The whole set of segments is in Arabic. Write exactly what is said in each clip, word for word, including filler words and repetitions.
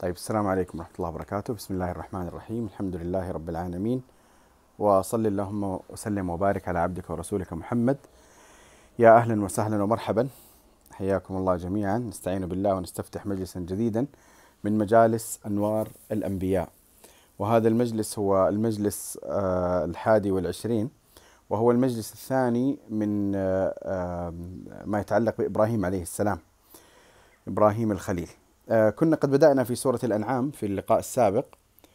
طيب، السلام عليكم ورحمة الله وبركاته. بسم الله الرحمن الرحيم. الحمد لله رب العالمين، وصل اللهم وسلم وبارك على عبدك ورسولك محمد. يا أهلا وسهلا ومرحبا، حياكم الله جميعا. نستعين بالله ونستفتح مجلسا جديدا من مجالس أنوار الأنبياء، وهذا المجلس هو المجلس آه الحادي والعشرين، وهو المجلس الثاني من آه آه ما يتعلق بإبراهيم عليه السلام، إبراهيم الخليل. آه كنا قد بدأنا في سورة الأنعام في اللقاء السابق،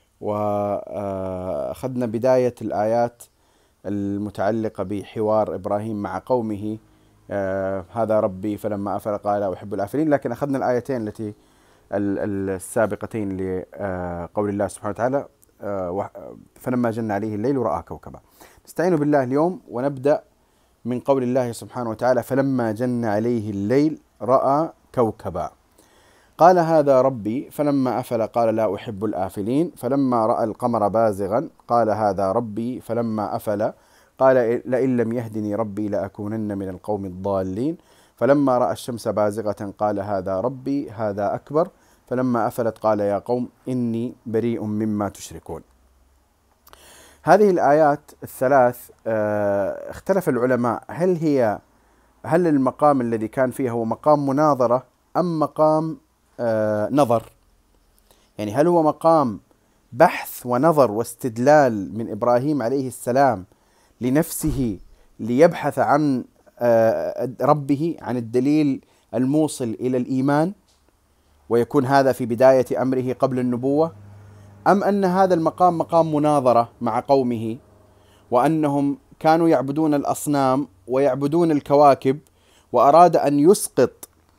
وأخذنا بداية الآيات المتعلقة بحوار إبراهيم مع قومه. آه هذا ربي فلما أفل قال أحب الآفلين، لكن أخذنا الآيتين التي السابقتين لقول الله سبحانه وتعالى آه فلما جن عليه الليل رأى كوكبا. نستعين بالله اليوم ونبدأ من قول الله سبحانه وتعالى فلما جن عليه الليل رأى كوكبا قال هذا ربي فلما أفل قال لا أحب الآفلين، فلما رأى القمر بازغا قال هذا ربي فلما أفل قال لئن لم يهدني ربي لأكونن من القوم الضالين، فلما رأى الشمس بازغة قال هذا ربي هذا أكبر، فلما أفلت قال يا قوم إني بريء مما تشركون. هذه الآيات الثلاث اه اختلف العلماء هل هي هل المقام الذي كان فيها هو مقام مناظرة أم مقام آه نظر؟ يعني هل هو مقام بحث ونظر واستدلال من إبراهيم عليه السلام لنفسه ليبحث عن آه ربه، عن الدليل الموصل إلى الإيمان، ويكون هذا في بداية أمره قبل النبوة، أم أن هذا المقام مقام مناظرة مع قومه، وأنهم كانوا يعبدون الأصنام ويعبدون الكواكب، وأراد أن يسقط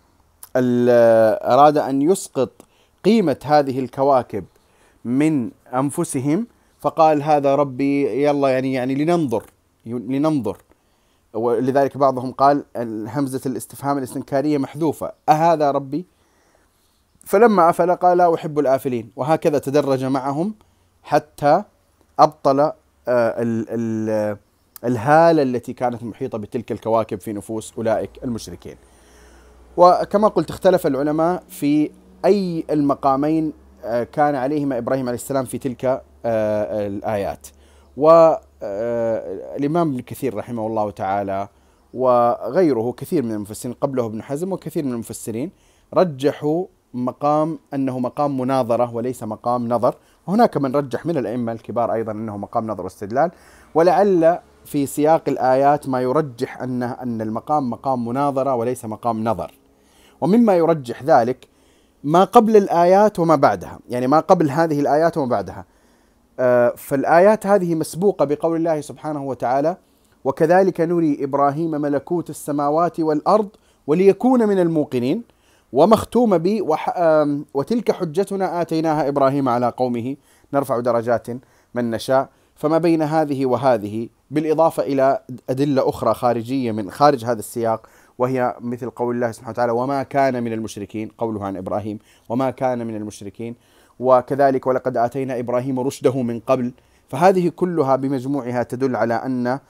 أراد أن يسقط قيمة هذه الكواكب من أنفسهم، فقال هذا ربي يلا يعني يعني لننظر لننظر ولذلك بعضهم قال همزة الاستفهام الاستنكارية محذوفة، أهذا ربي؟ فلما أفل قال لا أحب الآفلين، وهكذا تدرج معهم حتى أبطل ال ال الهالة التي كانت محيطة بتلك الكواكب في نفوس أولئك المشركين. وكما قلت اختلف العلماء في أي المقامين كان عليهما إبراهيم عليه السلام في تلك الآيات. والإمام ابن كثير رحمه الله تعالى وغيره كثير من المفسرين قبله ابن حزم وكثير من المفسرين رجحوا مقام أنه مقام مناظرة وليس مقام نظر، وهناك من رجح من الأئمة الكبار أيضا أنه مقام نظر واستدلال، ولعل في سياق الآيات ما يرجح أن أن المقام مقام مناظرة وليس مقام نظر. ومما يرجح ذلك ما قبل الآيات وما بعدها، يعني ما قبل هذه الآيات وما بعدها. آه فالآيات هذه مسبوقة بقول الله سبحانه وتعالى وكذلك نري إبراهيم ملكوت السماوات والأرض وليكون من الموقنين، ومختومة ب وتلك حجتنا آتيناها إبراهيم على قومه نرفع درجات من نشاء. فما بين هذه وهذه بالإضافة إلى أدلة أخرى خارجية من خارج هذا السياق، وهي مثل قول الله سبحانه وتعالى وما كان من المشركين، قوله عن إبراهيم وما كان من المشركين، وكذلك ولقد آتينا إبراهيم رشده من قبل. فهذه كلها بمجموعها تدل على أن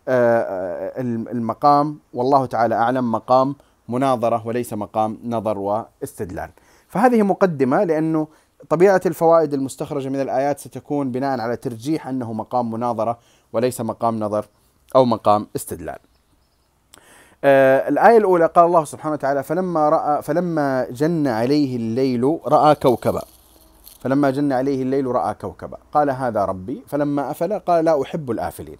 المقام والله تعالى أعلم مقام مناظرة وليس مقام نظر واستدلال. فهذه مقدمة، لأنه طبيعة الفوائد المستخرجة من الآيات ستكون بناء على ترجيح أنه مقام مناظرة وليس مقام نظر أو مقام استدلال. آه الآية الأولى قال الله سبحانه وتعالى فلما رأى فلما جن عليه الليل رأى كوكبا فلما جن عليه الليل رأى كوكبا قال هذا ربي فلما أفل قال لا أحب الآفلين.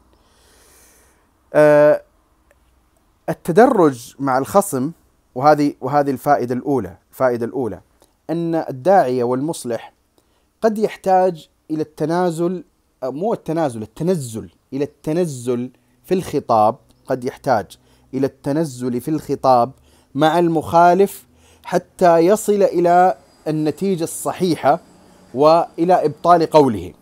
آه التدرج مع الخصم، وهذه وهذه الفائدة الأولى الفائدة الأولى أن الداعية والمصلح قد يحتاج إلى التنازل، مو التنازل التنزل إلى التنزل في الخطاب، قد يحتاج إلى التنزل في الخطاب مع المخالف حتى يصل إلى النتيجة الصحيحة وإلى إبطال قوله.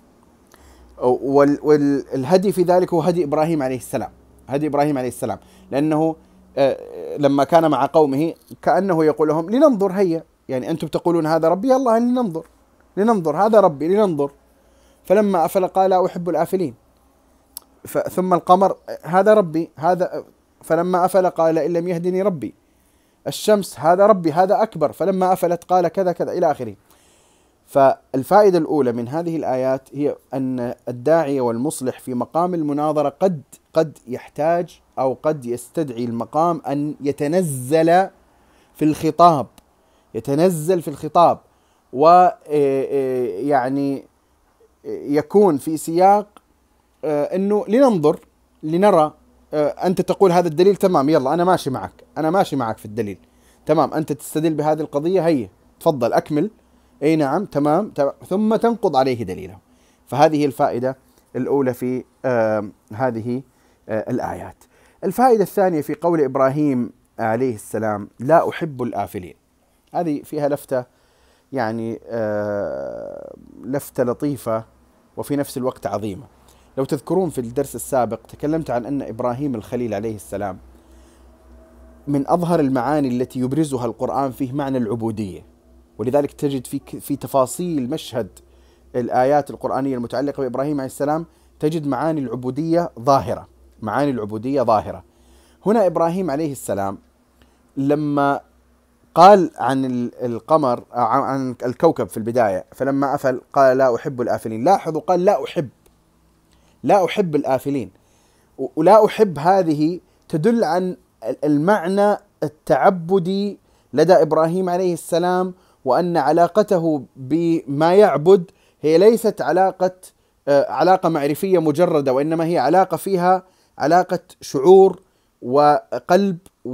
والهدي في ذلك هو هدي إبراهيم عليه السلام هدي إبراهيم عليه السلام لأنه لما كان مع قومه كأنه يقول لهم لننظر، هيا يعني أنتم تقولون هذا ربي، الله لننظر لننظر هذا ربي لننظر. فلما أفل قال لا أحب الآفلين، ثم القمر هذا ربي هذا فلما أفل قال إن لم يهدني ربي، الشمس هذا ربي هذا أكبر فلما أفلت قال كذا كذا إلى آخره. فالفائدة الأولى من هذه الآيات هي أن الداعية والمصلح في مقام المناظرة قد قد يحتاج أو قد يستدعي المقام أن يتنزل في الخطاب، يتنزل في الخطاب، ويعني يكون في سياق أنه لننظر لنرى، أنت تقول هذا الدليل تمام، يلا أنا ماشي معك، أنا ماشي معك في الدليل تمام، أنت تستدل بهذه القضية، هي تفضل أكمل، أي نعم تمام, تمام، ثم تنقض عليه دليله. فهذه الفائدة الأولى في آه هذه آه الآيات. الفائدة الثانية في قول إبراهيم عليه السلام لا أحب الآفلين، هذه فيها لفتة يعني آه لفتة لطيفة وفي نفس الوقت عظيمة. لو تذكرون في الدرس السابق تكلمت عن أن إبراهيم الخليل عليه السلام من أظهر المعاني التي يبرزها القرآن فيه معنى العبودية، ولذلك تجد في في تفاصيل مشهد الآيات القرآنية المتعلقة بإبراهيم عليه السلام تجد معاني العبودية ظاهرة، معاني العبودية ظاهرة. هنا إبراهيم عليه السلام لما قال عن القمر، عن الكوكب في البداية، فلما أفل قال لا أحب الآفلين، لاحظوا قال لا أحب، لا أحب الآفلين، ولا أحب هذه تدل عن المعنى التعبدي لدى إبراهيم عليه السلام، وأن علاقته بما يعبد هي ليست علاقة علاقة معرفية مجردة، وإنما هي علاقة فيها علاقة شعور وقلب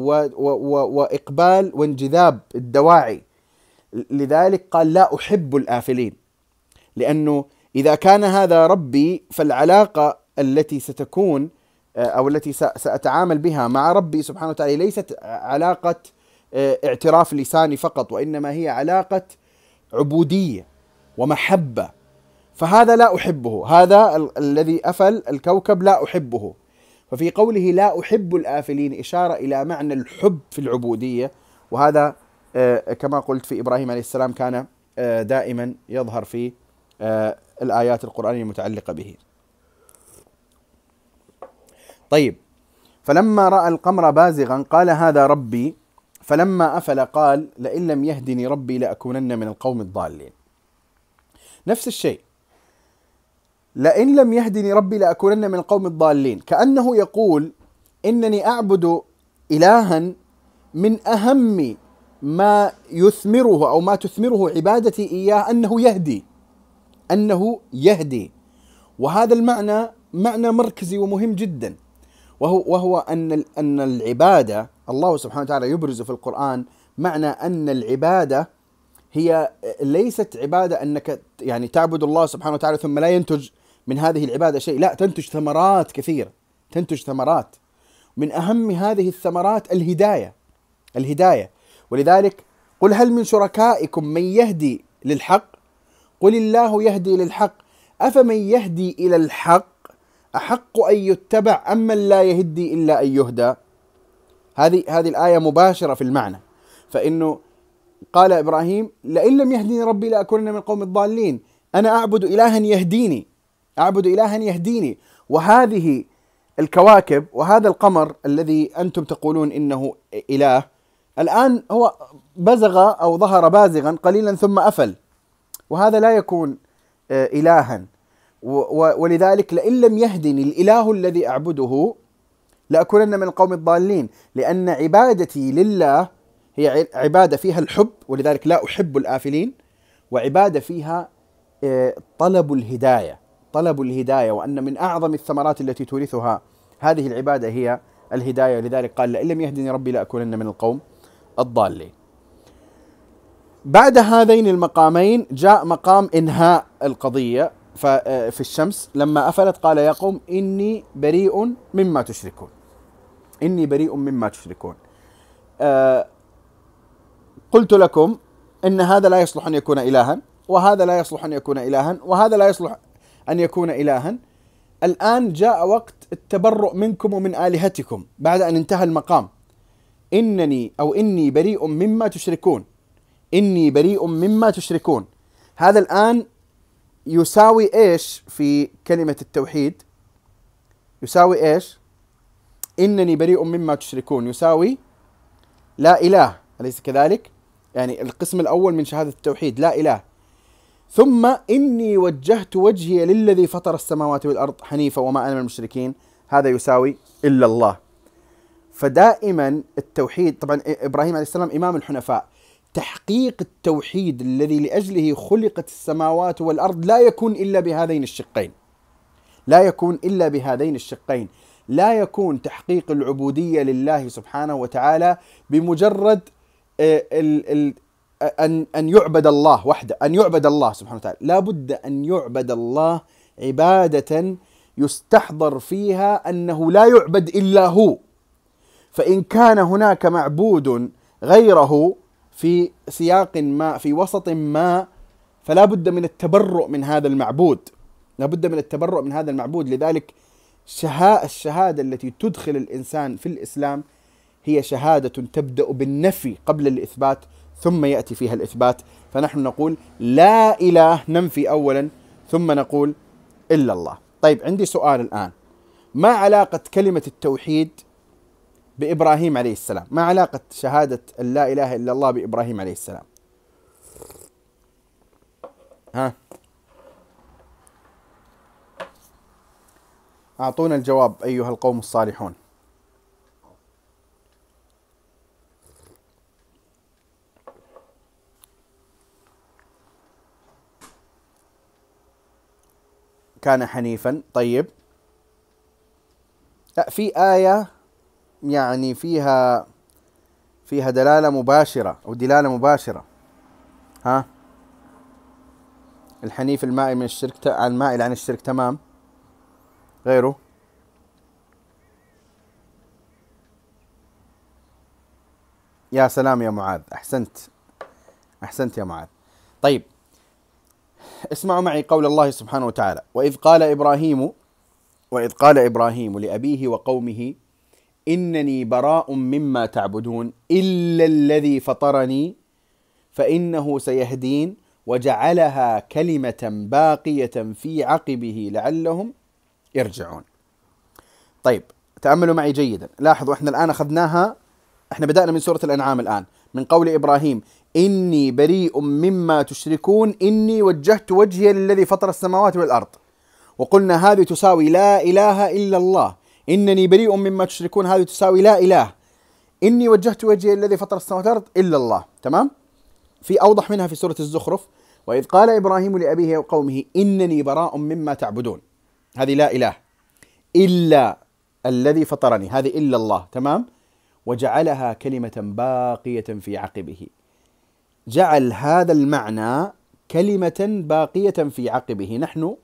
وإقبال وانجذاب الدواعي. لذلك قال لا أحب الآفلين، لأنه إذا كان هذا ربي فالعلاقة التي ستكون أو التي سأتعامل بها مع ربي سبحانه وتعالى ليست علاقة اعتراف لساني فقط، وإنما هي علاقة عبودية ومحبة، فهذا لا أحبه، هذا ال- الذي أفل الكوكب لا أحبه. ففي قوله لا أحب الآفلين إشارة إلى معنى الحب في العبودية، وهذا آه كما قلت في إبراهيم عليه السلام كان آه دائما يظهر في آه الآيات القرآنية المتعلقة به. طيب، فلما رأى القمر بازغا قال هذا ربي، فلما أفل قال لئن لم يهدني ربي لأكونن من القوم الضالين. نفس الشيء، لئن لم يهدني ربي لأكونن من القوم الضالين، كأنه يقول إنني أعبد إلها من أهم ما يثمره أو ما تثمره عبادتي إياه أنه يهدي، أنه يهدي. وهذا المعنى معنى مركزي ومهم جدا، وهو, وهو أن أن العبادة، الله سبحانه وتعالى يبرز في القرآن معنى أن العبادة هي ليست عبادة أنك يعني تعبد الله سبحانه وتعالى ثم لا ينتج من هذه العبادة شيء، لا، تنتج ثمرات كثيرة، تنتج ثمرات، من أهم هذه الثمرات الهداية، الهداية. ولذلك قل هل من شركائكم من يهدي للحق، قل الله يهدي للحق أفمن يهدي إلى الحق أحق أن يتبع أم من لا يهدي إلا أن يهدى. هذه هذه الآية مباشرة في المعنى، فإنه قال إبراهيم لئن لم يهديني ربي لأكونن من القوم الضالين، أنا أعبد إلها يهديني، أعبد إلها يهديني. وهذه الكواكب وهذا القمر الذي أنتم تقولون إنه إله الآن هو بزغ أو ظهر بازغا قليلا ثم أفل، وهذا لا يكون إلها. ولذلك لئن لم يهدني الإله الذي أعبده لأكونن من القوم الضالين، لأن عبادتي لله هي عبادة فيها الحب، ولذلك لا أحب الآفلين، وعبادة فيها طلب الهداية، طلب الهداية، وأن من أعظم الثمرات التي تورثها هذه العبادة هي الهداية. لذلك قال لئن لم يهدني ربي لأكونن من القوم الضالين. بعد هذين المقامين جاء مقام إنهاء القضية في الشمس، لما أفلت قال يا قوم إني بريء مما تشركون، إني بريء مما تشركون. آه قلت لكم إن هذا لا يصلح أن يكون إلها، وهذا لا يصلح أن يكون إلها، وهذا لا يصلح أن يكون إلها. الآن جاء وقت التبرؤ منكم ومن آلهتكم بعد أن انتهى المقام. إنني أو إني بريء مما تشركون، إني بريء مما تشركون، هذا الآن يساوي إيش في كلمة التوحيد؟ يساوي إيش؟ إنني بريء مما تشركون يساوي لا إله، أليس كذلك؟ يعني القسم الأول من شهادة التوحيد لا إله. ثم إني وجهت وجهي للذي فطر السماوات والأرض حنيفا وما أنا من المشركين، هذا يساوي إلا الله. فدائما التوحيد، طبعا إبراهيم عليه السلام إمام الحنفاء، تحقيق التوحيد الذي لأجله خلقت السماوات والأرض لا يكون إلا بهذين الشقين، لا يكون إلا بهذين الشقين. لا يكون تحقيق العبودية لله سبحانه وتعالى بمجرد أن أن يعبد الله وحده، أن يعبد الله سبحانه وتعالى، لا بد أن يعبد الله عبادة يستحضر فيها أنه لا يعبد إلا هو. فإن كان هناك معبود غيره في سياق ما، في وسط ما، فلا بد من التبرؤ من هذا المعبود، لا بد من التبرؤ من هذا المعبود. لذلك الشهادة التي تدخل الإنسان في الإسلام هي شهادة تبدأ بالنفي قبل الإثبات، ثم يأتي فيها الإثبات. فنحن نقول لا إله، ننفي أولا، ثم نقول إلا الله. طيب عندي سؤال الآن، ما علاقة كلمة التوحيد بإبراهيم عليه السلام؟ ما علاقة شهادة لا إله إلا الله بإبراهيم عليه السلام؟ ها، أعطونا الجواب أيها القوم الصالحون. كان حنيفا. طيب، لا، في آية يعني فيها فيها دلالة مباشرة أو دلالة مباشرة. ها، الحنيف المائل من الشرك، عن المائل عن الشرك، تمام. غيره؟ يا سلام يا معاذ، أحسنت أحسنت يا معاذ. طيب اسمعوا معي قول الله سبحانه وتعالى: وإذ قال إبراهيم وإذ قال إبراهيم لأبيه وقومه إنني براء مما تعبدون إلا الذي فطرني فإنه سيهدين وجعلها كلمة باقية في عقبه لعلهم يرجعون. طيب تأملوا معي جيدا، لاحظوا احنا الآن أخذناها، احنا بدأنا من سورة الأنعام الآن، من قول إبراهيم إني بريء مما تشركون إني وجهت وجهي للذي فطر السماوات والأرض، وقلنا هذه تساوي لا إله إلا الله. إنني بريء مما تشركون هذه تساوي لا إله. إني وجهت وجهي للذي فطر السماوات والأرض إلا الله، تمام. في أوضح منها في سورة الزخرف: وإذ قال إبراهيم لأبيه وقومه إنني براء مما تعبدون، هذه لا إله، إلا الذي فطرني، هذه إلا الله، تمام. وجعلها كلمة باقية في عقبه، جعل هذا المعنى كلمة باقية في عقبه. نحن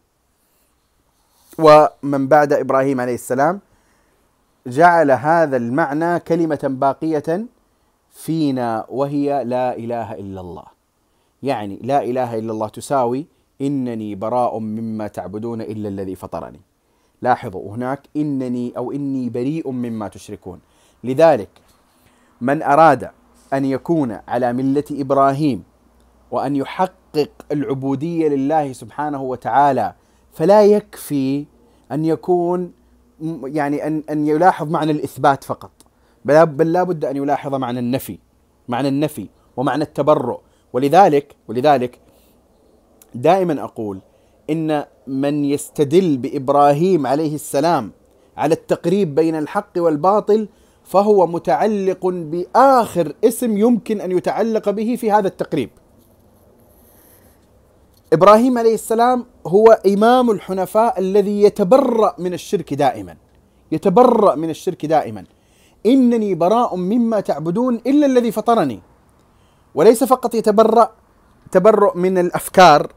ومن بعد إبراهيم عليه السلام جعل هذا المعنى كلمة باقية فينا، وهي لا إله إلا الله. يعني لا إله إلا الله تساوي إنني براء مما تعبدون إلا الذي فطرني. لاحظوا هناك إنني أو إني بريء مما تشركون. لذلك من أراد أن يكون على ملة إبراهيم وأن يحقق العبودية لله سبحانه وتعالى، فلا يكفي أن يكون يعني أن أن يلاحظ معنى الإثبات فقط، بل لا بد أن يلاحظ معنى النفي، معنى النفي ومعنى التبرؤ. ولذلك ولذلك دائما أقول إن من يستدل بإبراهيم عليه السلام على التقريب بين الحق والباطل فهو متعلق بآخر اسم يمكن أن يتعلق به في هذا التقريب. إبراهيم عليه السلام هو إمام الحنفاء الذي يتبرأ من الشرك دائما، يتبرأ من الشرك دائما. إنني براء مما تعبدون إلا الذي فطرني. وليس فقط يتبرأ تبرؤ من الأفكار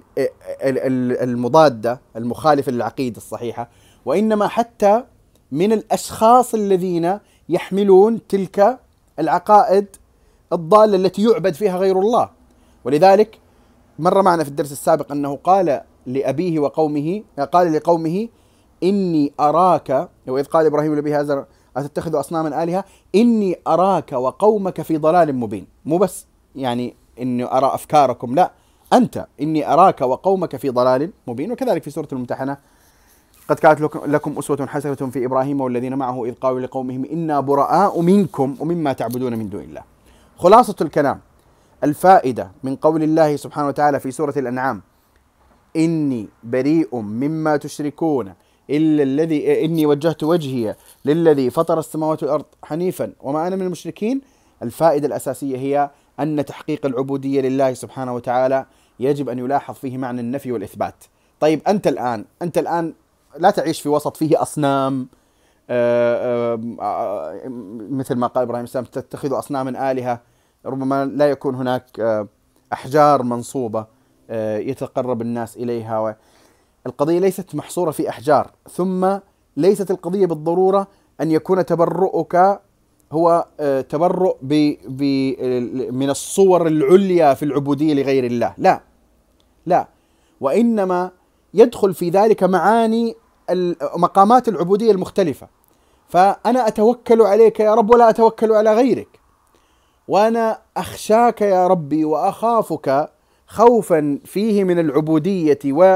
المضادة المخالفة للعقيدة الصحيحة، وإنما حتى من الأشخاص الذين يحملون تلك العقائد الضالة التي يعبد فيها غير الله. ولذلك مر معنا في الدرس السابق أنه قال لأبيه وقومه، قال لقومه إني أراك، وإذ قال إبراهيم لأبيه آزر أتتخذ أصناما آلهة إني أراك وقومك في ضلال مبين. مو بس يعني إني أرى أفكاركم، لا، أنت إني أراك وقومك في ضلال مبين. وكذلك في سورة الممتحنة: قد كانت لكم أسوة حسنة في إبراهيم والذين معه إذ قالوا لقومهم إنا براء منكم ومما تعبدون من دون الله. خلاصة الكلام الفائدة من قول الله سبحانه وتعالى في سورة الأنعام: إني بريء مما تشركون إلا الذي إني وجهت وجهي للذي فطر السماوات والأرض حنيفا وما أنا من المشركين. الفائدة الأساسية هي أن تحقيق العبودية لله سبحانه وتعالى يجب أن يلاحظ فيه معنى النفي والإثبات. طيب أنت الآن أنت الآن لا تعيش في وسط فيه أصنام، آآ آآ مثل ما قال إبراهيم السلام: تتخذوا أصناما آلهة. ربما لا يكون هناك أحجار منصوبة يتقرب الناس إليها. القضية ليست محصورة في أحجار، ثم ليست القضية بالضرورة أن يكون تبرؤك هو تبرؤ ب ب من الصور العليا في العبودية لغير الله، لا لا، وإنما يدخل في ذلك معاني مقامات العبودية المختلفة. فأنا أتوكل عليك يا رب ولا أتوكل على غيرك، وأنا أخشاك يا ربي وأخافك خوفا فيه من العبودية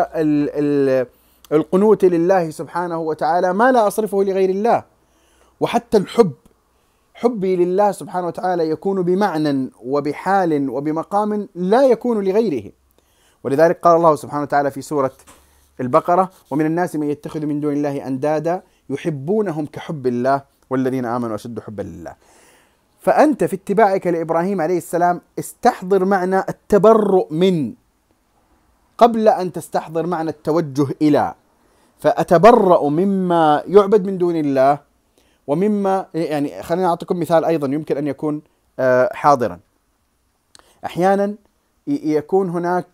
والقنوت لله سبحانه وتعالى ما لا أصرفه لغير الله. وحتى الحب، حبي لله سبحانه وتعالى يكون بمعنى وبحال وبمقام لا يكون لغيره. ولذلك قال الله سبحانه وتعالى في سورة البقرة: ومن الناس من يتخذ من دون الله أندادا يحبونهم كحب الله والذين آمنوا أشد حبا لله. فأنت في اتباعك لإبراهيم عليه السلام استحضر معنى التبرؤ من قبل أن تستحضر معنى التوجه إلى. فأتبرأ مما يعبد من دون الله ومما، يعني خلينا أعطيكم مثال أيضا يمكن أن يكون حاضرا. أحيانا يكون هناك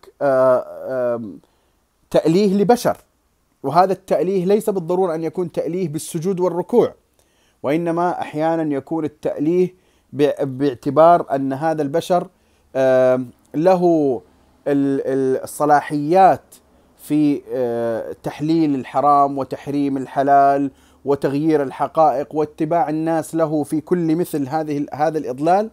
تأليه لبشر، وهذا التأليه ليس بالضرورة أن يكون تأليه بالسجود والركوع، وإنما أحيانا يكون التأليه باعتبار أن هذا البشر له الصلاحيات في تحليل الحرام وتحريم الحلال وتغيير الحقائق واتباع الناس له في كل مثل هذه هذا الإضلال،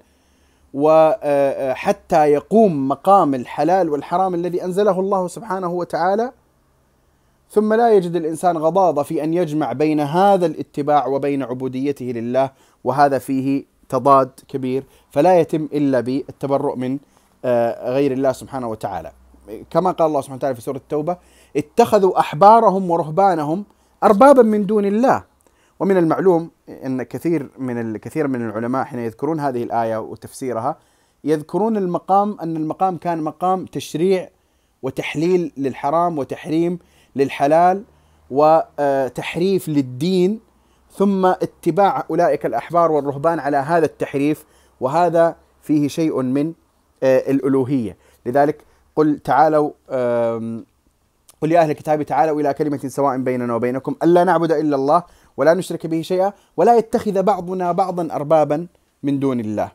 وحتى يقوم مقام الحلال والحرام الذي أنزله الله سبحانه وتعالى. ثم لا يجد الإنسان غضاضة في أن يجمع بين هذا الاتباع وبين عبوديته لله، وهذا فيه تضاد كبير، فلا يتم إلا بالتبرؤ من غير الله سبحانه وتعالى. كما قال الله سبحانه وتعالى في سورة التوبة: اتخذوا أحبارهم ورهبانهم أربابا من دون الله. ومن المعلوم أن كثير من الكثير من العلماء حين يذكرون هذه الآية وتفسيرها يذكرون المقام أن المقام كان مقام تشريع وتحليل للحرام وتحريم للحلال وتحريف للدين، ثم اتباع أولئك الأحبار والرهبان على هذا التحريف، وهذا فيه شيء من الألوهية. لذلك قل تعالوا قل يا أهل الكتاب تعالوا إلى كلمة سواء بيننا وبينكم ألا نعبد إلا الله ولا نشرك به شيئا ولا يتخذ بعضنا بعضا أربابا من دون الله.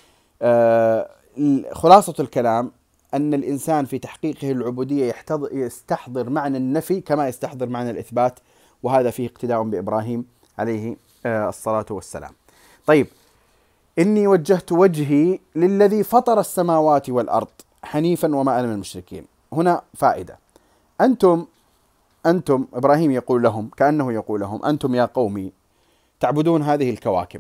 خلاصة الكلام أن الإنسان في تحقيقه العبودية يستحضر معنى النفي كما يستحضر معنى الإثبات، وهذا فيه اقتداء بإبراهيم عليه الصلاة والسلام. طيب، إني وجهت وجهي للذي فطر السماوات والأرض حنيفا وما أنا من المشركين. هنا فائدة. أنتم أنتم إبراهيم يقول لهم، كأنه يقول لهم: أنتم يا قومي تعبدون هذه الكواكب،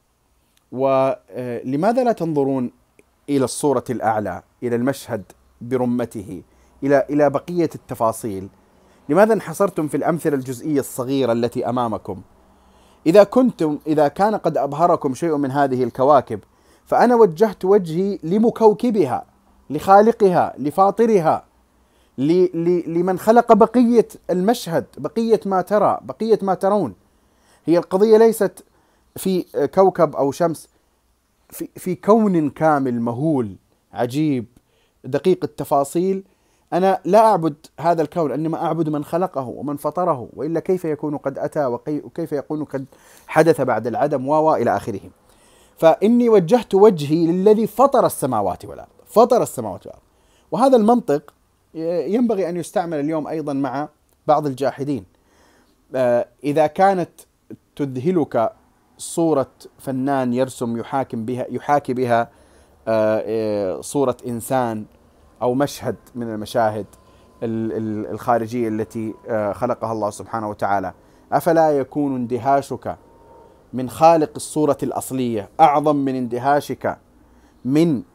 ولماذا لا تنظرون إلى الصورة الأعلى، إلى المشهد برمته، إلى إلى بقية التفاصيل؟ لماذا انحصرتم في الأمثلة الجزئية الصغيرة التي أمامكم؟ إذا كنتم إذا كان قد أبهركم شيء من هذه الكواكب، فأنا وجهت وجهي لمكوكبها، لخالقها، لفاطرها، لمن خلق بقية المشهد، بقية ما ترى، بقية ما ترون. هي القضية ليست في كوكب أو شمس، في, في كون كامل مهول عجيب دقيق التفاصيل. أنا لا أعبد هذا الكون، إنما أعبد من خلقه ومن فطره، وإلا كيف يكون قد أتى وكيف يكون قد حدث بعد العدم وإلى آخره. فإني وجهت وجهي للذي فطر السماوات والأرض، فطر السماوات والأرض. وهذا المنطق ينبغي أن يستعمل اليوم أيضا مع بعض الجاحدين. إذا كانت تذهلك صورة فنان يرسم يحاكم بها يحاكي بها صورة إنسان أو مشهد من المشاهد الخارجية التي خلقها الله سبحانه وتعالى، أفلا يكون اندهاشك من خالق الصورة الأصلية أعظم من اندهاشك من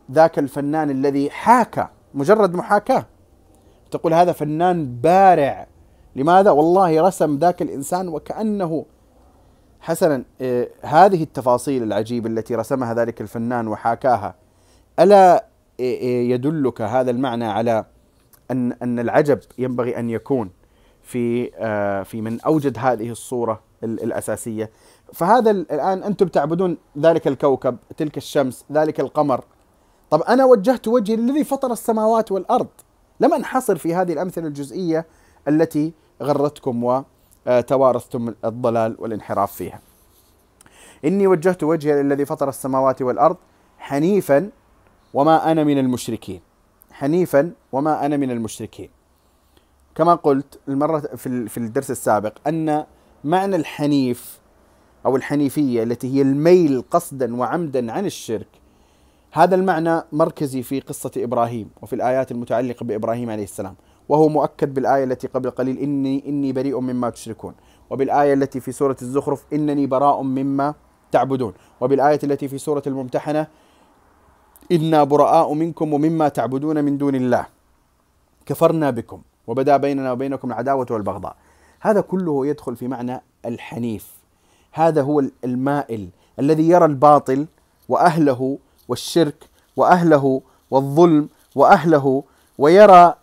ذاك الفنان الذي حاكى، مجرد محاكاة تقول هذا فنان بارع. لماذا؟ والله رسم ذاك الإنسان وكأنه. حسنا، آه هذه التفاصيل العجيبة التي رسمها ذلك الفنان وحاكاها، ألا آه يدلك هذا المعنى على أن أن العجب ينبغي أن يكون في آه في من أوجد هذه الصورة الأساسية. فهذا الآن أنتم تعبدون ذلك الكوكب، تلك الشمس، ذلك القمر. طب أنا وجهت وجهي للذي فطر السماوات والأرض، لم أنحصر في هذه الأمثلة الجزئية التي غرتكم وتوارثتم الضلال والانحراف فيها. إني وجهت وجهي للذي فطر السماوات والأرض حنيفا وما أنا من المشركين. حنيفا وما أنا من المشركين. كما قلت المرة في الدرس السابق أن معنى الحنيف أو الحنيفية التي هي الميل قصدا وعمدا عن الشرك، هذا المعنى مركزي في قصة إبراهيم وفي الآيات المتعلقة بإبراهيم عليه السلام، وهو مؤكد بالآية التي قبل قليل إني إني بريء مما تشركون، وبالآية التي في سورة الزخرف إنني براء مما تعبدون، وبالآية التي في سورة الممتحنة إنا براء منكم ومما تعبدون من دون الله كفرنا بكم وبدا بيننا وبينكم العداوة والبغضاء. هذا كله يدخل في معنى الحنيف. هذا هو المائل الذي يرى الباطل وأهله والشرك وأهله والظلم وأهله، ويرى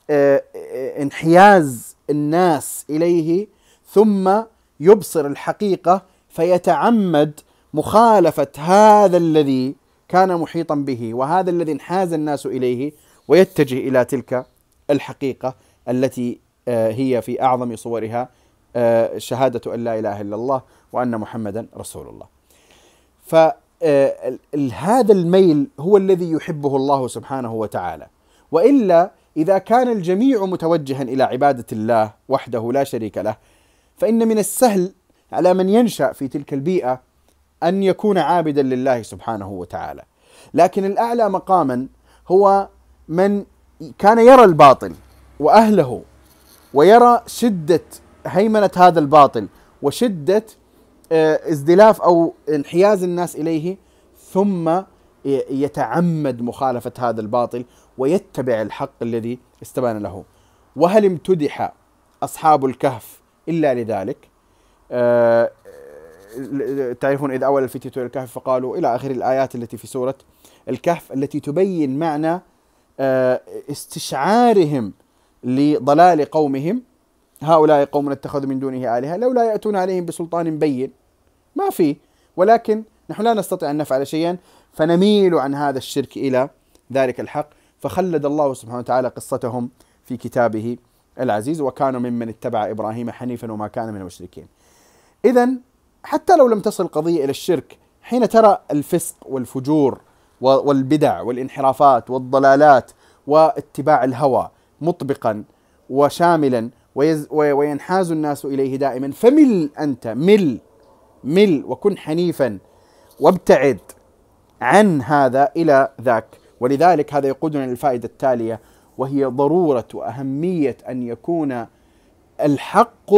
انحياز الناس إليه، ثم يبصر الحقيقة فيتعمد مخالفة هذا الذي كان محيطا به وهذا الذي انحاز الناس إليه، ويتجه إلى تلك الحقيقة التي هي في أعظم صورها شهادة أن لا إله إلا الله وأن محمدا رسول الله. فهذا الميل هو الذي يحبه الله سبحانه وتعالى، وإلا إذا كان الجميع متوجها إلى عبادة الله وحده لا شريك له، فإن من السهل على من ينشأ في تلك البيئة أن يكون عابدا لله سبحانه وتعالى. لكن الأعلى مقاما هو من كان يرى الباطل وأهله، ويرى شدة هيمنة هذا الباطل وشدة ازدلاف أو انحياز الناس إليه، ثم يتعمد مخالفة هذا الباطل ويتبع الحق الذي استبان له. وهل امتدح أصحاب الكهف إلا لذلك؟ أه تعرفون إذ أول الفتية إلى الكهف فقالوا إلى آخر الآيات التي في سورة الكهف، التي تبين معنى أه استشعارهم لضلال قومهم. هؤلاء قوم اتخذوا من دونه آلهة لولا يأتون عليهم بسلطان بين. ما في، ولكن نحن لا نستطيع أن نفعل شيئا، فنميل عن هذا الشرك إلى ذلك الحق. فخلد الله سبحانه وتعالى قصتهم في كتابه العزيز، وكانوا ممن اتبع إبراهيم حنيفا وما كان من المشركين. إذن حتى لو لم تصل القضية إلى الشرك، حين ترى الفسق والفجور والبدع والانحرافات والضلالات واتباع الهوى مطبقا وشاملا وينحاز الناس إليه دائما، فمل أنت، مل مل وكن حنيفا وابتعد عن هذا إلى ذاك. ولذلك هذا يقودنا للفائدة التالية، وهي ضرورة وأهمية أن يكون الحق،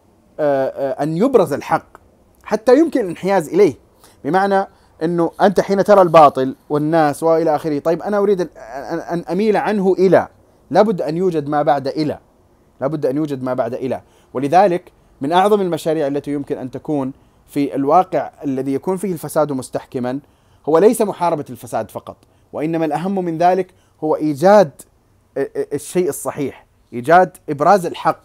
أن يبرز الحق حتى يمكن الانحياز إليه. بمعنى أنه أنت حين ترى الباطل والناس وإلى آخره، طيب أنا أريد أن أميل عنه إلى، لابد أن يوجد ما بعد إلى، لابد أن يوجد ما بعد إلى. ولذلك من أعظم المشاريع التي يمكن أن تكون في الواقع الذي يكون فيه الفساد مستحكما هو ليس محاربة الفساد فقط، وإنما الأهم من ذلك هو إيجاد الشيء الصحيح، إيجاد إبراز الحق،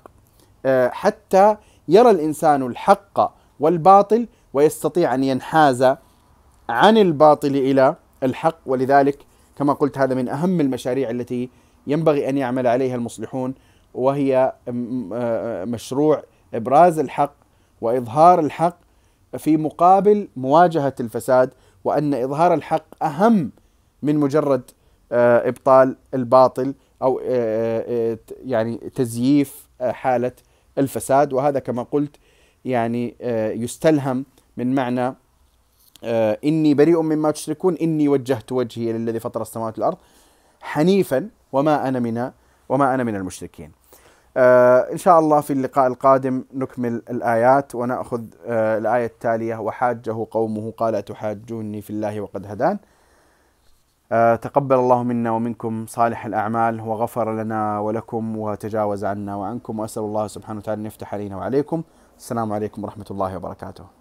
حتى يرى الإنسان الحق والباطل ويستطيع أن ينحاز عن الباطل إلى الحق. ولذلك كما قلت هذا من أهم المشاريع التي ينبغي أن يعمل عليها المصلحون، وهي مشروع إبراز الحق وإظهار الحق في مقابل مواجهة الفساد، وأن إظهار الحق أهم من مجرد إبطال الباطل أو يعني تزييف حالة الفساد. وهذا كما قلت يعني يستلهم من معنى إني بريء مما تشركون، إني وجهت وجهي للذي فطر السماوات والأرض حنيفا وما أنا من وما أنا من المشركين. إن شاء الله في اللقاء القادم نكمل الآيات ونأخذ الآية التالية: وحاجه قومه قال أتحاجوني في الله وقد هدان. تقبل الله منا ومنكم صالح الأعمال، وغفر لنا ولكم، وتجاوز عنا وعنكم، وأسأل الله سبحانه وتعالى أن يفتح علينا وعليكم. السلام عليكم ورحمة الله وبركاته.